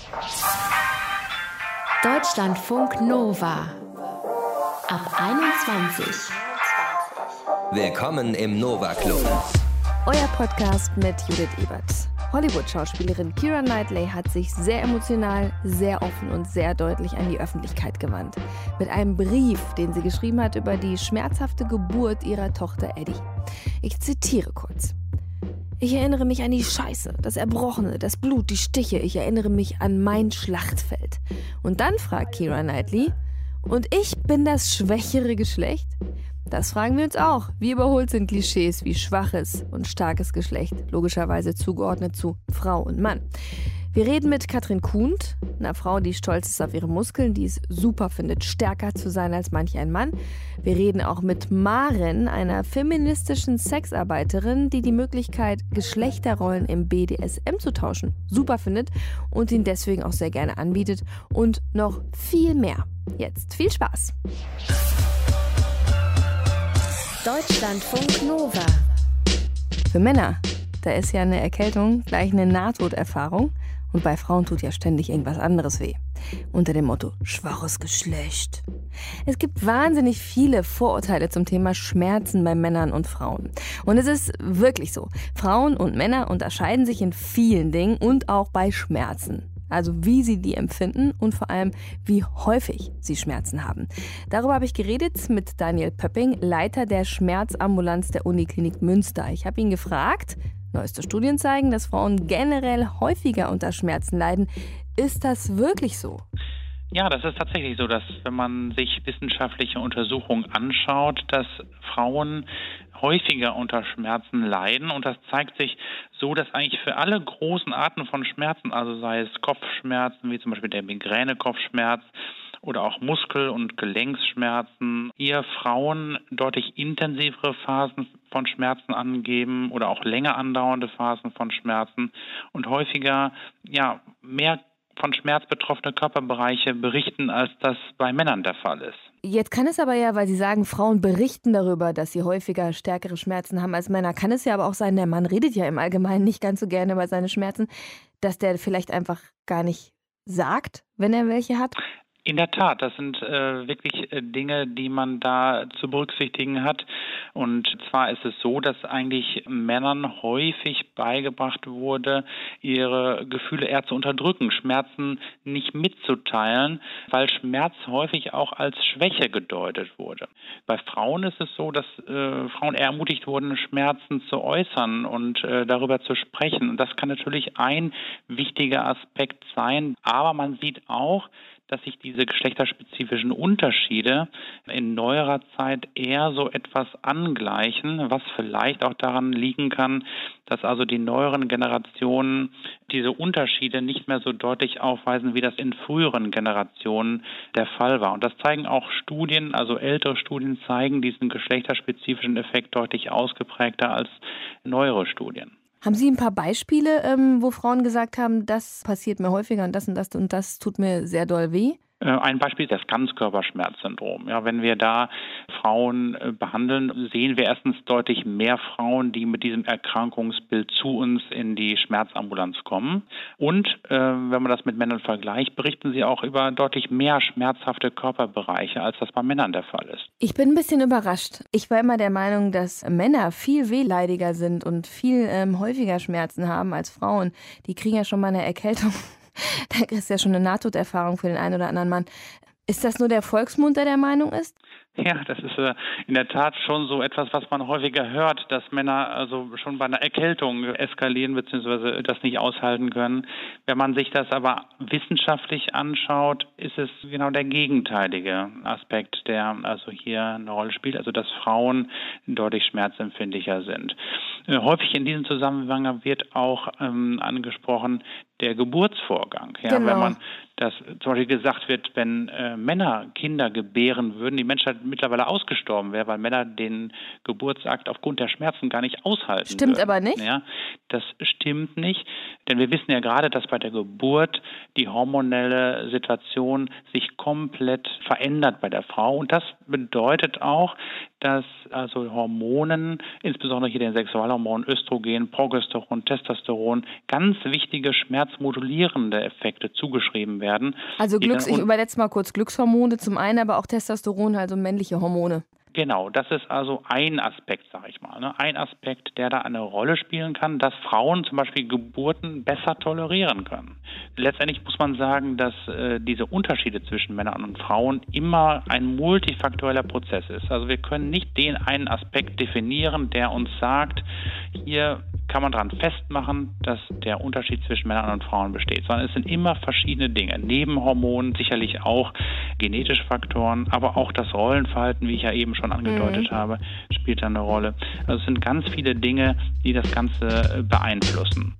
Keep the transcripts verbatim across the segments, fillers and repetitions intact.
Deutschlandfunk Nova ab einundzwanzig. Willkommen im Nova Club. Euer Podcast mit Judith Ebert. Hollywood-Schauspielerin Keira Knightley hat sich sehr emotional, sehr offen und sehr deutlich an die Öffentlichkeit gewandt. Mit einem Brief, den sie geschrieben hat über die schmerzhafte Geburt ihrer Tochter Eddie. Ich zitiere kurz. Ich erinnere mich an die Scheiße, das Erbrochene, das Blut, die Stiche. Ich erinnere mich an mein Schlachtfeld. Und dann fragt Keira Knightley, und ich bin das schwächere Geschlecht? Das fragen wir uns auch. Wie überholt sind Klischees wie schwaches und starkes Geschlecht, logischerweise zugeordnet zu Frau und Mann. Wir reden mit Katrin Kuhnt, einer Frau, die stolz ist auf ihre Muskeln, die es super findet, stärker zu sein als manch ein Mann. Wir reden auch mit Maren, einer feministischen Sexarbeiterin, die die Möglichkeit, Geschlechterrollen im B D S M zu tauschen, super findet und ihn deswegen auch sehr gerne anbietet. Und noch viel mehr. Jetzt viel Spaß! Deutschlandfunk Nova. Für Männer, da ist ja eine Erkältung gleich eine Nahtoderfahrung. Und bei Frauen tut ja ständig irgendwas anderes weh. Unter dem Motto schwaches Geschlecht. Es gibt wahnsinnig viele Vorurteile zum Thema Schmerzen bei Männern und Frauen. Und es ist wirklich so. Frauen und Männer unterscheiden sich in vielen Dingen und auch bei Schmerzen. Also wie sie die empfinden und vor allem, wie häufig sie Schmerzen haben. Darüber habe ich geredet mit Daniel Pöpping, Leiter der Schmerzambulanz der Uniklinik Münster. Ich habe ihn gefragt, neueste Studien zeigen, dass Frauen generell häufiger unter Schmerzen leiden. Ist das wirklich so? Ja, das ist tatsächlich so, dass wenn man sich wissenschaftliche Untersuchungen anschaut, dass Frauen häufiger unter Schmerzen leiden. Und das zeigt sich so, dass eigentlich für alle großen Arten von Schmerzen, also sei es Kopfschmerzen, wie zum Beispiel der Migräne-Kopfschmerz oder auch Muskel- und Gelenksschmerzen, hier Frauen deutlich intensivere Phasen von Schmerzen angeben oder auch länger andauernde Phasen von Schmerzen und häufiger ja mehr von Schmerz betroffene Körperbereiche berichten, als das bei Männern der Fall ist. Jetzt kann es aber ja, weil Sie sagen, Frauen berichten darüber, dass sie häufiger stärkere Schmerzen haben als Männer, kann es ja aber auch sein, der Mann redet ja im Allgemeinen nicht ganz so gerne über seine Schmerzen, dass der vielleicht einfach gar nicht sagt, wenn er welche hat? In der Tat, das sind äh, wirklich äh, Dinge, die man da zu berücksichtigen hat. Und zwar ist es so, dass eigentlich Männern häufig beigebracht wurde, ihre Gefühle eher zu unterdrücken, Schmerzen nicht mitzuteilen, weil Schmerz häufig auch als Schwäche gedeutet wurde. Bei Frauen ist es so, dass äh, Frauen eher ermutigt wurden, Schmerzen zu äußern und äh, darüber zu sprechen. Und das kann natürlich ein wichtiger Aspekt sein. Aber man sieht auch, dass sich diese geschlechterspezifischen Unterschiede in neuerer Zeit eher so etwas angleichen, was vielleicht auch daran liegen kann, dass also die neueren Generationen diese Unterschiede nicht mehr so deutlich aufweisen, wie das in früheren Generationen der Fall war. Und das zeigen auch Studien, also ältere Studien zeigen diesen geschlechterspezifischen Effekt deutlich ausgeprägter als neuere Studien. Haben Sie ein paar Beispiele, ähm, wo Frauen gesagt haben, das passiert mir häufiger und das und das und das tut mir sehr doll weh? Ein Beispiel ist das Ganzkörperschmerzsyndrom. Ja, wenn wir da Frauen behandeln, sehen wir erstens deutlich mehr Frauen, die mit diesem Erkrankungsbild zu uns in die Schmerzambulanz kommen. Und äh, wenn man das mit Männern vergleicht, berichten sie auch über deutlich mehr schmerzhafte Körperbereiche, als das bei Männern der Fall ist. Ich bin ein bisschen überrascht. Ich war immer der Meinung, dass Männer viel wehleidiger sind und viel ähm, häufiger Schmerzen haben als Frauen. Die kriegen ja schon mal eine Erkältung. Da ist ja schon eine Nahtoderfahrung für den einen oder anderen Mann. Ist das nur der Volksmund, der der Meinung ist? Ja, das ist äh, in der Tat schon so etwas, was man häufiger hört, dass Männer also schon bei einer Erkältung eskalieren bzw. das nicht aushalten können. Wenn man sich das aber wissenschaftlich anschaut, ist es genau der gegenteilige Aspekt, der also hier eine Rolle spielt, also dass Frauen deutlich schmerzempfindlicher sind. Äh, häufig in diesem Zusammenhang wird auch ähm, angesprochen der Geburtsvorgang. Ja, genau. Wenn man das zum Beispiel gesagt wird, wenn äh, Männer Kinder gebären würden, die Menschheit mittlerweile ausgestorben wäre, weil Männer den Geburtsakt aufgrund der Schmerzen gar nicht aushalten. Stimmt würden. aber nicht? Ja, das stimmt nicht, denn wir wissen ja gerade, dass bei der Geburt die hormonelle Situation sich komplett verändert bei der Frau und das bedeutet auch, dass also Hormonen, insbesondere hier den Sexualhormonen Östrogen, Progesteron, Testosteron, ganz wichtige Schmerz schmerzmodulierende Effekte zugeschrieben werden. Also Glücks, ich übersetze mal kurz, Glückshormone zum einen, aber auch Testosteron, also männliche Hormone. Genau, das ist also ein Aspekt, sage ich mal. Ne? Ein Aspekt, der da eine Rolle spielen kann, dass Frauen zum Beispiel Geburten besser tolerieren können. Letztendlich muss man sagen, dass äh, diese Unterschiede zwischen Männern und Frauen immer ein multifaktoreller Prozess ist. Also wir können nicht den einen Aspekt definieren, der uns sagt, hier kann man daran festmachen, dass der Unterschied zwischen Männern und Frauen besteht, sondern es sind immer verschiedene Dinge. Neben Hormonen sicherlich auch genetische Faktoren, aber auch das Rollenverhalten, wie ich ja eben schon angedeutet mhm. habe, spielt da eine Rolle. Also es sind ganz viele Dinge, die das Ganze beeinflussen.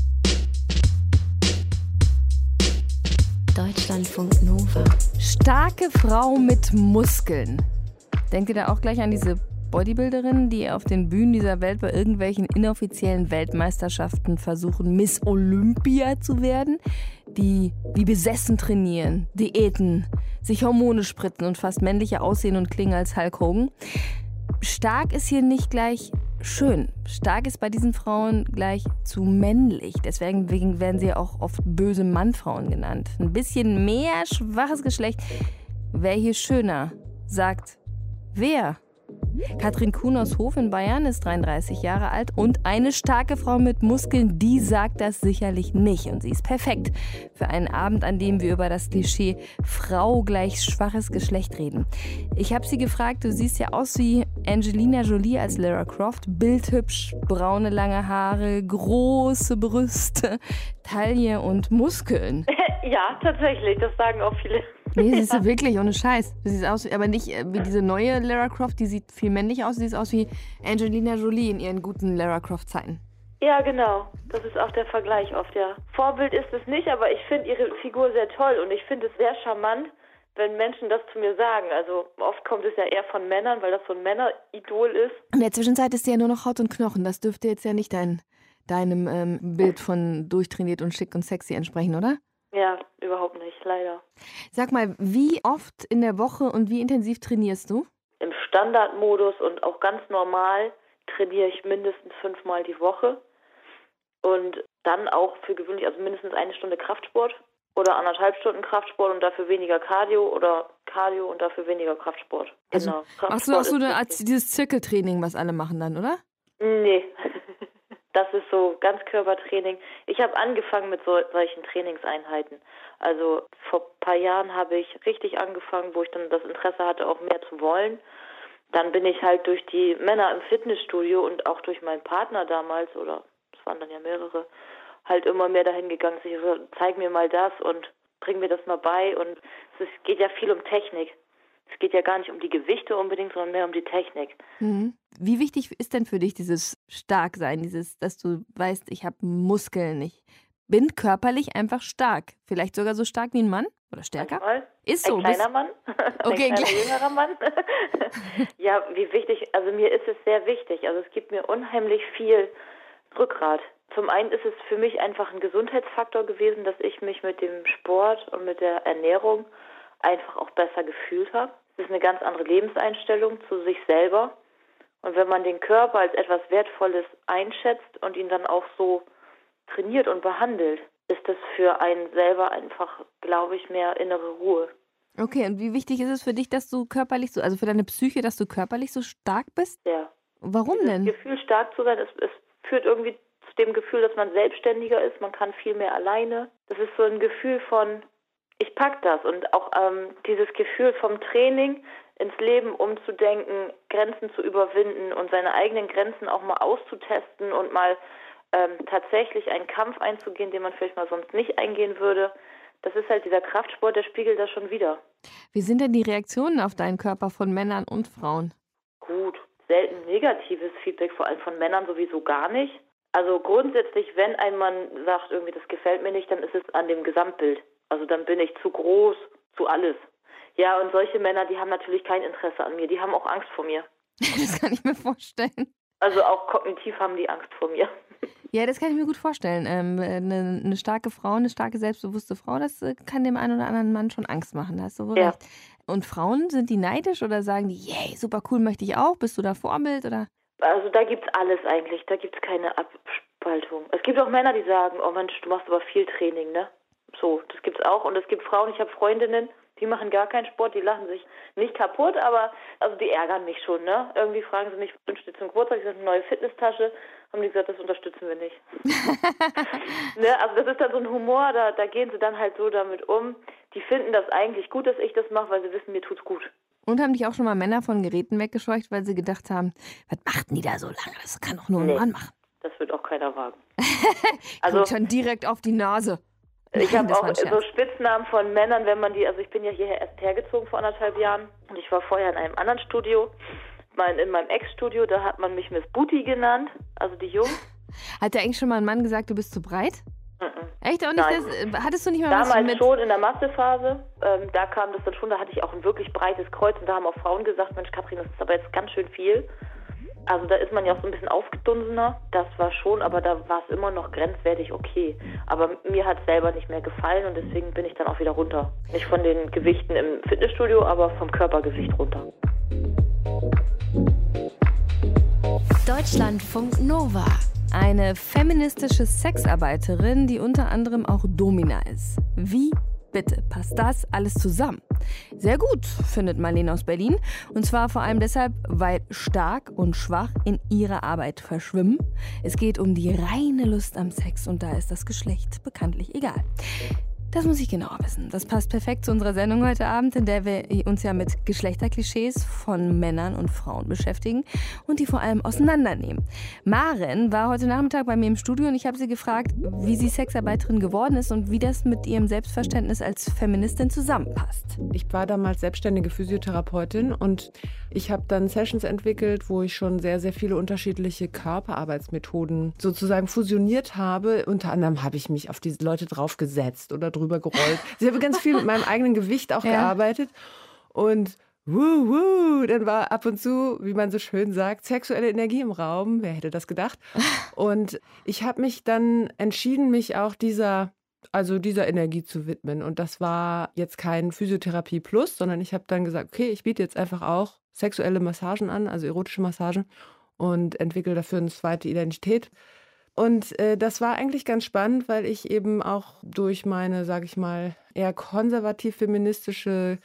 Deutschlandfunk Nova. Starke Frau mit Muskeln. Denkt ihr da auch gleich an diese Bodybuilderinnen, die auf den Bühnen dieser Welt bei irgendwelchen inoffiziellen Weltmeisterschaften versuchen, Miss Olympia zu werden, die wie besessen trainieren, Diäten, sich Hormone spritzen und fast männlicher aussehen und klingen als Hulk Hogan? Stark ist hier nicht gleich schön. Stark ist bei diesen Frauen gleich zu männlich. Deswegen werden sie auch oft böse Mannfrauen genannt. Ein bisschen mehr schwaches Geschlecht wäre hier schöner, sagt wer? Katrin Kuhn aus Hof in Bayern ist dreiunddreißig Jahre alt und eine starke Frau mit Muskeln, die sagt das sicherlich nicht. Und sie ist perfekt für einen Abend, an dem wir über das Klischee Frau gleich schwaches Geschlecht reden. Ich habe sie gefragt, du siehst ja aus wie Angelina Jolie als Lara Croft, bildhübsch, braune lange Haare, große Brüste, Taille und Muskeln. Ja, tatsächlich, das sagen auch viele. Nee, siehst du wirklich, ohne Scheiß. Du siehst aus, aber nicht wie diese neue Lara Croft, die sieht viel männlich aus. Du siehst aus wie Angelina Jolie in ihren guten Lara Croft-Zeiten. Ja, genau. Das ist auch der Vergleich oft, ja. Vorbild ist es nicht, aber ich finde ihre Figur sehr toll und ich finde es sehr charmant, wenn Menschen das zu mir sagen. Also oft kommt es ja eher von Männern, weil das so ein Männeridol ist. In der Zwischenzeit ist sie ja nur noch Haut und Knochen. Das dürfte jetzt ja nicht dein, deinem ähm, Bild von durchtrainiert und schick und sexy entsprechen, oder? Ja, überhaupt nicht, leider. Sag mal, wie oft in der Woche und wie intensiv trainierst du? Im Standardmodus und auch ganz normal trainiere ich mindestens fünfmal die Woche. Und dann auch für gewöhnlich, also mindestens eine Stunde Kraftsport oder anderthalb Stunden Kraftsport und dafür weniger Cardio oder Cardio und dafür weniger Kraftsport. Also, genau. Kraftsport machst du auch so eine Art, dieses Zirkeltraining, was alle machen dann, oder? Nee. Das ist so Ganzkörpertraining. Ich habe angefangen mit so, solchen Trainingseinheiten. Also vor ein paar Jahren habe ich richtig angefangen, wo ich dann das Interesse hatte, auch mehr zu wollen. Dann bin ich halt durch die Männer im Fitnessstudio und auch durch meinen Partner damals, oder es waren dann ja mehrere, halt immer mehr dahin gegangen. Ich so, zeig mir mal das und bring mir das mal bei. Und es ist, geht ja viel um Technik. Es geht ja gar nicht um die Gewichte unbedingt, sondern mehr um die Technik. Mhm. Wie wichtig ist denn für dich dieses Starksein, dieses, dass du weißt, ich habe Muskeln, ich bin körperlich einfach stark, vielleicht sogar so stark wie ein Mann oder stärker? Manchmal. Ist so. Ein kleiner Mann, okay, ein kleiner jüngerer Mann. Ja, wie wichtig, also mir ist es sehr wichtig, also es gibt mir unheimlich viel Rückgrat. Zum einen ist es für mich einfach ein Gesundheitsfaktor gewesen, dass ich mich mit dem Sport und mit der Ernährung einfach auch besser gefühlt habe. Es ist eine ganz andere Lebenseinstellung zu sich selber. Und wenn man den Körper als etwas Wertvolles einschätzt und ihn dann auch so trainiert und behandelt, ist das für einen selber einfach, glaube ich, mehr innere Ruhe. Okay, und wie wichtig ist es für dich, dass du körperlich so, also für deine Psyche, dass du körperlich so stark bist? Ja. Warum Dieses denn? Das Gefühl, stark zu sein, es, es führt irgendwie zu dem Gefühl, dass man selbstständiger ist, man kann viel mehr alleine. Das ist so ein Gefühl von, ich pack das, und auch ähm, dieses Gefühl vom Training ins Leben umzudenken, Grenzen zu überwinden und seine eigenen Grenzen auch mal auszutesten und mal ähm, tatsächlich einen Kampf einzugehen, den man vielleicht mal sonst nicht eingehen würde. Das ist halt dieser Kraftsport, der spiegelt das schon wieder. Wie sind denn die Reaktionen auf deinen Körper von Männern und Frauen? Gut, selten negatives Feedback, vor allem von Männern sowieso gar nicht. Also grundsätzlich, wenn ein Mann sagt, irgendwie das gefällt mir nicht, dann ist es an dem Gesamtbild. Also dann bin ich zu groß, zu alles. Ja, und solche Männer, die haben natürlich kein Interesse an mir, die haben auch Angst vor mir. Das kann ich mir vorstellen. Also auch kognitiv haben die Angst vor mir. Ja, das kann ich mir gut vorstellen. Ähm, eine, eine starke Frau, eine starke, selbstbewusste Frau, das äh, kann dem einen oder anderen Mann schon Angst machen. Da hast du wohl Ja. recht. Und Frauen, sind die neidisch oder sagen die, yay, super cool, möchte ich auch? Bist du da Vorbild? Oder? Also da gibt's alles eigentlich. Da gibt's keine Abspaltung. Es gibt auch Männer, die sagen, oh Mensch, du machst aber viel Training, ne? So, das gibt's auch. Und es gibt Frauen, ich habe Freundinnen, die machen gar keinen Sport, die lachen sich nicht kaputt, aber also die ärgern mich schon, ne? Irgendwie fragen sie mich, wünscht ihr zum Geburtstag, ich sage, eine neue Fitnesstasche. Haben die gesagt, das unterstützen wir nicht. Ne? Also das ist dann so ein Humor, da, da gehen sie dann halt so damit um. Die finden das eigentlich gut, dass ich das mache, weil sie wissen, mir tut's gut. Und haben dich auch schon mal Männer von Geräten weggescheucht, weil sie gedacht haben, was machten die da so lange? Das kann doch nur ein Nee, Mann machen. das wird auch keiner wagen. Also Kommt schon direkt auf die Nase. Ich Nein, habe das war auch ein Scherz. so Spitznamen von Männern, wenn man die, also ich bin ja hierher erst hergezogen vor anderthalb Jahren und ich war vorher in einem anderen Studio, mein, in meinem Ex-Studio, da hat man mich Miss Booty genannt, also die Jungs. Hat dir eigentlich schon mal ein Mann gesagt, du bist zu breit? Mhm. Echt? Auch nicht Nein. das, hattest du nicht mal was Damals mit... schon in der Massephase, ähm, da kam das dann schon, da hatte ich auch ein wirklich breites Kreuz und da haben auch Frauen gesagt, Mensch Katrin, das ist aber jetzt ganz schön viel. Also da ist man ja auch so ein bisschen aufgedunsener, das war schon, aber da war es immer noch grenzwertig okay. Aber mir hat es selber nicht mehr gefallen und deswegen bin ich dann auch wieder runter. Nicht von den Gewichten im Fitnessstudio, aber vom Körpergewicht runter. Deutschlandfunk Nova. Eine feministische Sexarbeiterin, die unter anderem auch Domina ist. Wie bitte passt das alles zusammen? Sehr gut, findet Marlene aus Berlin. Und zwar vor allem deshalb, weil stark und schwach in ihrer Arbeit verschwimmen. Es geht um die reine Lust am Sex und da ist das Geschlecht bekanntlich egal. Das muss ich genauer wissen. Das passt perfekt zu unserer Sendung heute Abend, in der wir uns ja mit Geschlechterklischees von Männern und Frauen beschäftigen und die vor allem auseinandernehmen. Maren war heute Nachmittag bei mir im Studio und ich habe sie gefragt, wie sie Sexarbeiterin geworden ist und wie das mit ihrem Selbstverständnis als Feministin zusammenpasst. Ich war damals selbstständige Physiotherapeutin und ich habe dann Sessions entwickelt, wo ich schon sehr, sehr viele unterschiedliche Körperarbeitsmethoden sozusagen fusioniert habe. Unter anderem habe ich mich auf diese Leute draufgesetzt oder drüber gerollt. Ich habe ganz viel mit meinem eigenen Gewicht auch ja. gearbeitet und wuh, wuh, dann war ab und zu, wie man so schön sagt, sexuelle Energie im Raum. Wer hätte das gedacht? Und ich habe mich dann entschieden, mich auch dieser, also dieser Energie zu widmen. Und das war jetzt kein Physiotherapie Plus, sondern ich habe dann gesagt, okay, ich biete jetzt einfach auch sexuelle Massagen an, also erotische Massagen und entwickle dafür eine zweite Identität. Und äh, das war eigentlich ganz spannend, weil ich eben auch durch meine, sage ich mal, eher konservativ-feministische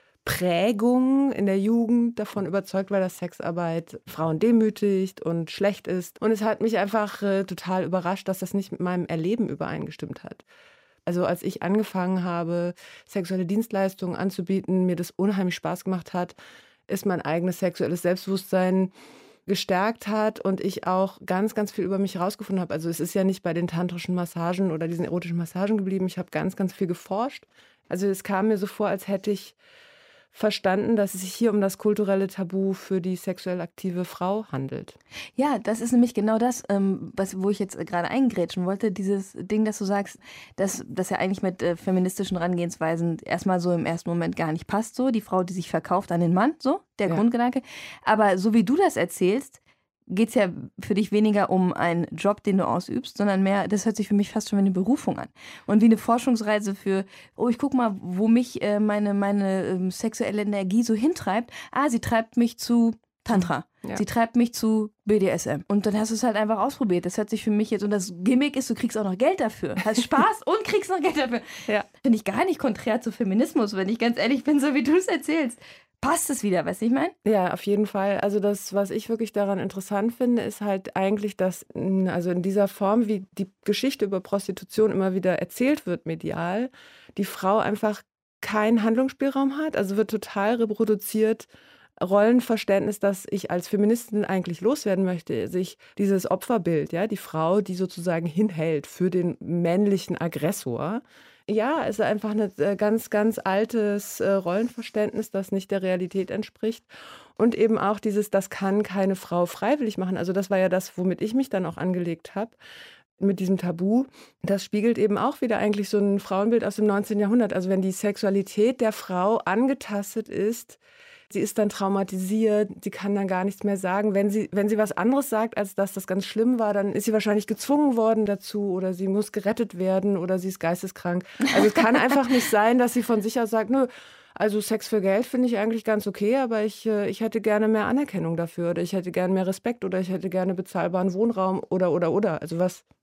Prägung in der Jugend davon überzeugt war, dass Sexarbeit Frauen demütigt und schlecht ist. Und es hat mich einfach äh, total überrascht, dass das nicht mit meinem Erleben übereingestimmt hat. Also als ich angefangen habe, sexuelle Dienstleistungen anzubieten, mir das unheimlich Spaß gemacht hat, ist mein eigenes sexuelles Selbstbewusstsein gestärkt hat und ich auch ganz, ganz viel über mich herausgefunden habe. Also es ist ja nicht bei den tantrischen Massagen oder diesen erotischen Massagen geblieben. Ich habe ganz, ganz viel geforscht. Also es kam mir so vor, als hätte ich verstanden, dass es sich hier um das kulturelle Tabu für die sexuell aktive Frau handelt. Ja, das ist nämlich genau das, ähm, was, wo ich jetzt gerade eingrätschen wollte. Dieses Ding, dass du sagst, dass das ja eigentlich mit äh, feministischen Herangehensweisen erstmal so im ersten Moment gar nicht passt. So die Frau, die sich verkauft an den Mann, so der Ja. Grundgedanke. Aber so wie du das erzählst, geht es ja für dich weniger um einen Job, den du ausübst, sondern mehr, das hört sich für mich fast schon wie eine Berufung an. Und wie eine Forschungsreise für, oh, ich guck mal, wo mich äh, meine, meine ähm, sexuelle Energie so hintreibt. Ah, sie treibt mich zu Tantra. Ja. Sie treibt mich zu B D S M. Und dann hast du es halt einfach ausprobiert. Das hört sich für mich jetzt, und das Gimmick ist, du kriegst auch noch Geld dafür. Hast Spaß und kriegst noch Geld dafür. Ja. Finde ich gar nicht konträr zu Feminismus, wenn ich ganz ehrlich bin, so wie du es erzählst. Passt es wieder, weißt du, ich meine? Ja, auf jeden Fall. Also das, was ich wirklich daran interessant finde, ist halt eigentlich, dass mh, also in dieser Form, wie die Geschichte über Prostitution immer wieder erzählt wird medial, die Frau einfach keinen Handlungsspielraum hat. Also wird total reproduziert Rollenverständnis, das ich als Feministin eigentlich loswerden möchte, sich dieses Opferbild, ja, die Frau, die sozusagen hinhält für den männlichen Aggressor. Ja, es ist einfach ein ganz, ganz altes äh, Rollenverständnis, das nicht der Realität entspricht. Und eben auch dieses, das kann keine Frau freiwillig machen. Also das war ja das, womit ich mich dann auch angelegt habe, mit diesem Tabu. Das spiegelt eben auch wieder eigentlich so ein Frauenbild aus dem neunzehnten Jahrhundert. Also wenn die Sexualität der Frau angetastet ist, sie ist dann traumatisiert, sie kann dann gar nichts mehr sagen. Wenn sie, wenn sie was anderes sagt, als dass das ganz schlimm war, dann ist sie wahrscheinlich gezwungen worden dazu oder sie muss gerettet werden oder sie ist geisteskrank. Also es kann einfach nicht sein, dass sie von sich aus sagt, nö, also Sex für Geld finde ich eigentlich ganz okay, aber ich, ich hätte gerne mehr Anerkennung dafür oder ich hätte gerne mehr Respekt oder ich hätte gerne bezahlbaren Wohnraum oder, oder, oder. Also was,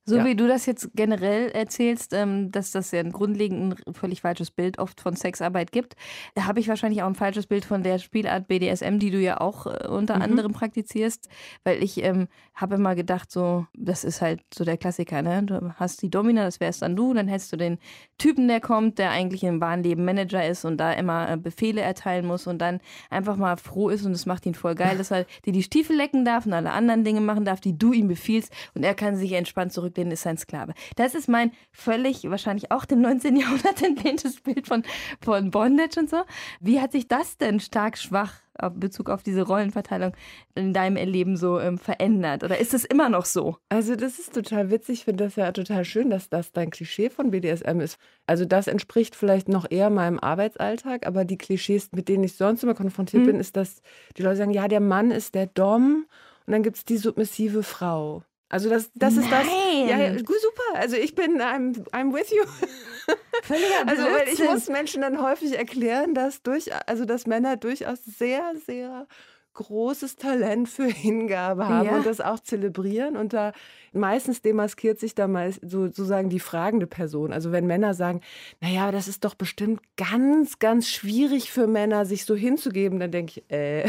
So Ja. wie du das jetzt generell erzählst, ähm, dass das ja ein grundlegend ein völlig falsches Bild oft von Sexarbeit gibt, da habe ich wahrscheinlich auch ein falsches Bild von der Spielart B D S M, die du ja auch äh, unter Mhm. anderem praktizierst, weil ich ähm, habe immer gedacht, so, das ist halt so der Klassiker, ne? Du hast die Domina, das wärst dann du, dann hättest du den Typen, der kommt, der eigentlich im wahren Leben Manager ist und da immer äh, Befehle erteilen muss und dann einfach mal froh ist und es macht ihn voll geil, dass er dir die Stiefel lecken darf und alle anderen Dinge machen darf, die du ihm befiehlst und er kann sich entspannt zurücklehnen, ist sein Sklave. Das ist mein völlig, wahrscheinlich auch dem neunzehnten Jahrhundert entlehntes Bild von, von Bondage und so. Wie hat sich das denn stark schwach in Bezug auf diese Rollenverteilung in deinem Erleben so ähm, verändert? Oder ist es immer noch so? Also das ist total witzig. Ich finde das ja total schön, dass das dein Klischee von B D S M ist. Also das entspricht vielleicht noch eher meinem Arbeitsalltag, aber die Klischees, mit denen ich sonst immer konfrontiert Mhm. bin, ist, dass die Leute sagen, ja, der Mann ist der Dom und dann gibt es die submissive Frau. Also das, das ist das. Nein! Ja, ja, gut, super. Also ich bin, I'm, I'm with you. Völliger Also weil ich Blödsinn. muss Menschen dann häufig erklären, dass durch, also dass Männer durchaus sehr, sehr großes Talent für Hingabe haben Ja. und das auch zelebrieren. Und da meistens demaskiert sich da mal so, sozusagen die fragende Person. Also wenn Männer sagen, naja, das ist doch bestimmt ganz, ganz schwierig für Männer, sich so hinzugeben, dann denke ich, äh,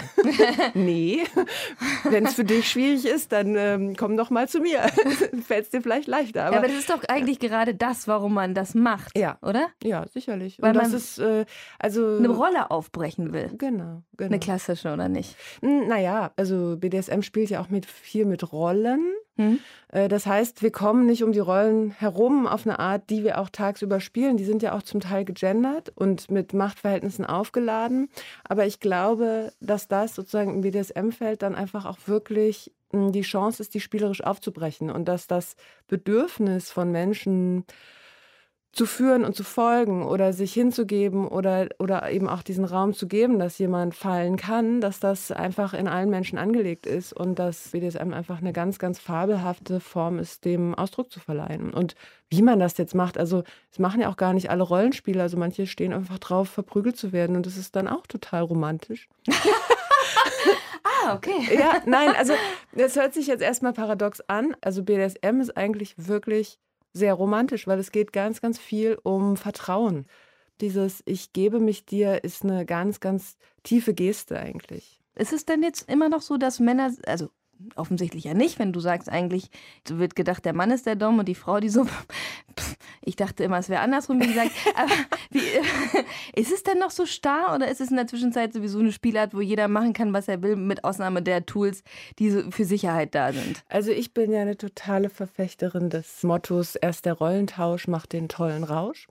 nee. Wenn es für dich schwierig ist, dann ähm, komm doch mal zu mir. Fällt es dir vielleicht leichter. Ja, Aber aber das ist doch eigentlich gerade das, warum man das macht, Ja. oder? ja, sicherlich. Weil und das man ist, äh, also Eine Rolle aufbrechen will. Genau, genau. Eine klassische, oder nicht? Hm, Naja, also B D S M spielt ja auch mit, viel mit Rollen. Hm? Äh, Das heißt, wir kommen nicht um die Rollen herum auf eine Art, die wir auch tagsüber spielen. Die sind ja auch zum Teil gegendert und mit Machtverhältnissen aufgeladen. Aber ich glaube, dass das sozusagen im B D S M-Feld dann einfach auch wirklich mh, die Chance ist, die spielerisch aufzubrechen. Und dass das Bedürfnis von Menschen zu führen und zu folgen oder sich hinzugeben oder, oder eben auch diesen Raum zu geben, dass jemand fallen kann, dass das einfach in allen Menschen angelegt ist und dass B D S M einfach eine ganz, ganz fabelhafte Form ist, dem Ausdruck zu verleihen. Und wie man das jetzt macht, also es machen ja auch gar nicht alle Rollenspieler, also manche stehen einfach drauf, verprügelt zu werden und das ist dann auch total romantisch. Ah, okay. Ja, nein, also das hört sich jetzt erstmal paradox an. Also B D S M ist eigentlich wirklich sehr romantisch, weil es geht ganz, ganz viel um Vertrauen. Dieses Ich gebe mich dir ist eine ganz, ganz tiefe Geste eigentlich. Ist es denn jetzt immer noch so, dass Männer, also offensichtlich ja nicht, wenn du sagst, eigentlich wird gedacht, der Mann ist der Dom und die Frau die so. Pff, ich dachte immer, es wäre andersrum, wie gesagt. Aber wie, ist es denn noch so starr oder ist es in der Zwischenzeit sowieso eine Spielart, wo jeder machen kann, was er will, mit Ausnahme der Tools, die so für Sicherheit da sind? Also ich bin ja eine totale Verfechterin des Mottos, erst der Rollentausch macht den tollen Rausch.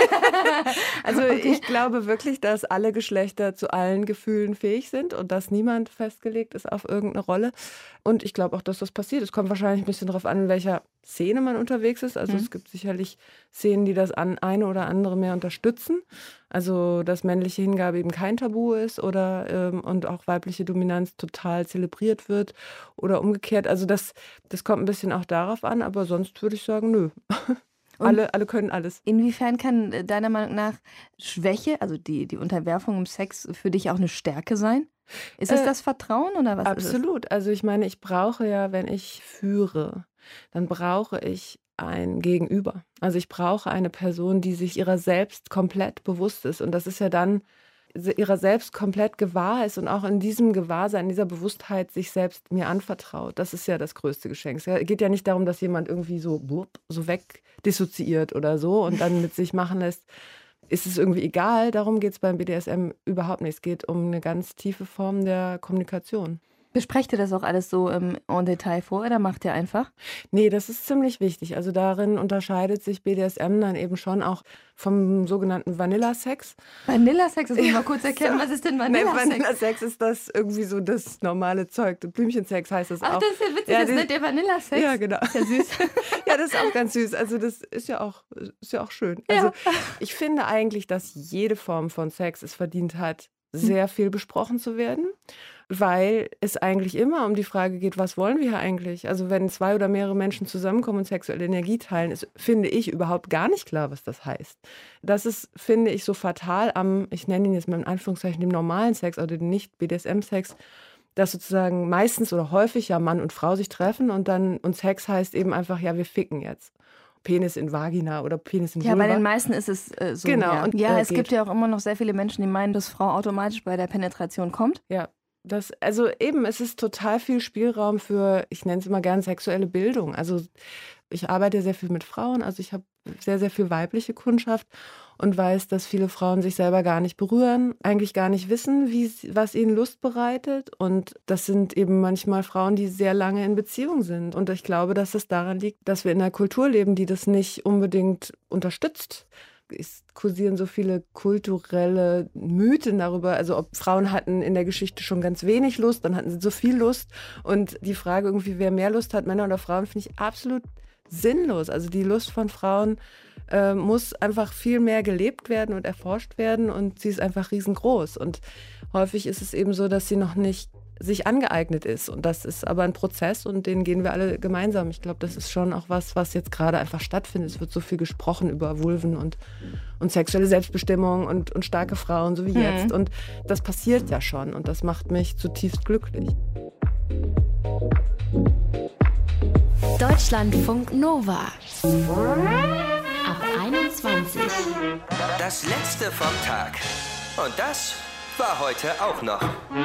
Also Okay. ich glaube wirklich, dass alle Geschlechter zu allen Gefühlen fähig sind und dass niemand festgelegt ist auf irgendeine Rolle. Und ich glaube auch, dass das passiert. Es kommt wahrscheinlich ein bisschen darauf an, in welcher Szene man unterwegs ist. Also Mhm. es gibt sicherlich Szenen, die das an eine oder andere mehr unterstützen. Also dass männliche Hingabe eben kein Tabu ist oder ähm, und auch weibliche Dominanz total zelebriert wird oder umgekehrt. Also das, das kommt ein bisschen auch darauf an, aber sonst würde ich sagen, nö. Und- alle, alle können alles. Inwiefern kann äh, deiner Meinung nach Schwäche, also die, die Unterwerfung im Sex, für dich auch eine Stärke sein? Ist es Äh, das Vertrauen oder was ist es? Absolut. Also ich meine, ich brauche ja, wenn ich führe, dann brauche ich ein Gegenüber. Also ich brauche eine Person, die sich ihrer selbst komplett bewusst ist. Und das ist ja dann ihrer selbst komplett gewahr ist und auch in diesem Gewahrsein, in dieser Bewusstheit sich selbst mir anvertraut. Das ist ja das größte Geschenk. Es geht ja nicht darum, dass jemand irgendwie so, so wegdissoziiert oder so und dann mit sich machen lässt. Ist es irgendwie egal, darum geht es beim B D S M überhaupt nicht. Es geht um eine ganz tiefe Form der Kommunikation. Besprecht ihr das auch alles so im en Detail vor oder macht ihr einfach? Nee, das ist ziemlich wichtig. Also darin unterscheidet sich B D S M dann eben schon auch vom sogenannten Vanilla-Sex. Vanilla-Sex, das muss ich mal kurz erklären. Was ist denn Nee, Vanilla-Sex? Vanilla-Sex ist das irgendwie so das normale Zeug. Blümchensex heißt das Ach, auch. das ist ja witzig, Ja, das die- nennt ihr Vanilla-Sex. Ja, genau. Ist ja süß. Ja, das ist auch ganz süß. Also das ist ja auch, ist ja auch schön. Also Ja. ich finde eigentlich, dass jede Form von Sex es verdient hat, sehr viel besprochen zu werden, weil es eigentlich immer um die Frage geht, was wollen wir hier eigentlich? Also wenn zwei oder mehrere Menschen zusammenkommen und sexuelle Energie teilen, ist, finde ich, überhaupt gar nicht klar, was das heißt. Das ist, finde ich, so fatal am, ich nenne ihn jetzt mal in Anführungszeichen, dem normalen Sex oder dem Nicht-B D S M-Sex, dass sozusagen meistens oder häufig ja Mann und Frau sich treffen und dann und Sex heißt eben einfach, ja, wir ficken jetzt. Penis in Vagina oder Penis in Vulva. Ja, bei den meisten ist es äh, so. Genau. Ja, Und, ja äh, es geht. gibt ja auch immer noch sehr viele Menschen, die meinen, dass Frau automatisch bei der Penetration kommt. Ja, das, also eben, es ist total viel Spielraum für, ich nenne es immer gern sexuelle Bildung. Also ich arbeite sehr viel mit Frauen, also ich habe sehr, sehr viel weibliche Kundschaft und weiß, dass viele Frauen sich selber gar nicht berühren, eigentlich gar nicht wissen, wie, was ihnen Lust bereitet. Und das sind eben manchmal Frauen, die sehr lange in Beziehung sind. Und ich glaube, dass es daran liegt, dass wir in einer Kultur leben, die das nicht unbedingt unterstützt. Es kursieren so viele kulturelle Mythen darüber, also ob Frauen hatten in der Geschichte schon ganz wenig Lust, dann hatten sie so viel Lust. Und die Frage irgendwie, wer mehr Lust hat, Männer oder Frauen, finde ich absolut sinnlos. Also die Lust von Frauen äh, muss einfach viel mehr gelebt werden und erforscht werden und sie ist einfach riesengroß. Und häufig ist es eben so, dass sie noch nicht sich angeeignet ist. Und das ist aber ein Prozess und den gehen wir alle gemeinsam. Ich glaube, das ist schon auch was, was jetzt gerade einfach stattfindet. Es wird so viel gesprochen über Vulven und, und sexuelle Selbstbestimmung und, und starke Frauen, so wie mhm. jetzt. Und das passiert ja schon und das macht mich zutiefst glücklich. Deutschlandfunk Nova. Ab einundzwanzig. Das letzte vom Tag. Und das war heute auch noch.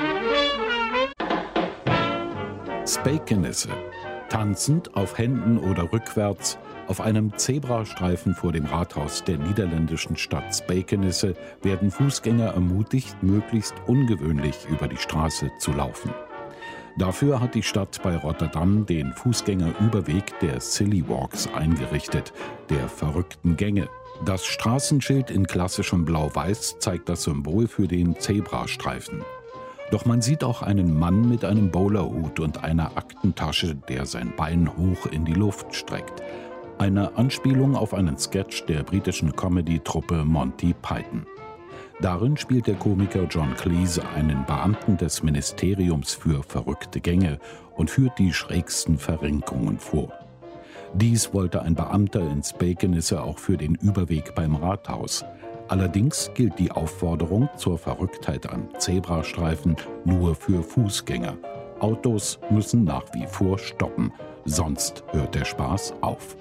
Spijkenisse. Tanzend auf Händen oder rückwärts auf einem Zebrastreifen vor dem Rathaus der niederländischen Stadt Spijkenisse werden Fußgänger ermutigt, möglichst ungewöhnlich über die Straße zu laufen. Dafür hat die Stadt bei Rotterdam den Fußgängerüberweg der Silly Walks eingerichtet, der verrückten Gänge. Das Straßenschild in klassischem Blau-Weiß zeigt das Symbol für den Zebrastreifen. Doch man sieht auch einen Mann mit einem Bowlerhut und einer Aktentasche, der sein Bein hoch in die Luft streckt. Eine Anspielung auf einen Sketch der britischen Comedy-Truppe Monty Python. Darin spielt der Komiker John Cleese einen Beamten des Ministeriums für verrückte Gänge und führt die schrägsten Verrenkungen vor. Dies wollte ein Beamter in Spijkenisse auch für den Überweg beim Rathaus. Allerdings gilt die Aufforderung zur Verrücktheit an Zebrastreifen nur für Fußgänger. Autos müssen nach wie vor stoppen, sonst hört der Spaß auf.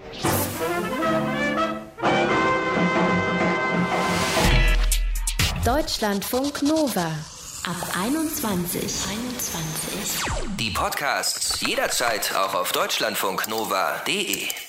Deutschlandfunk Nova. Ab einundzwanzig. einundzwanzig. Die Podcasts jederzeit auch auf deutschlandfunknova punkt de.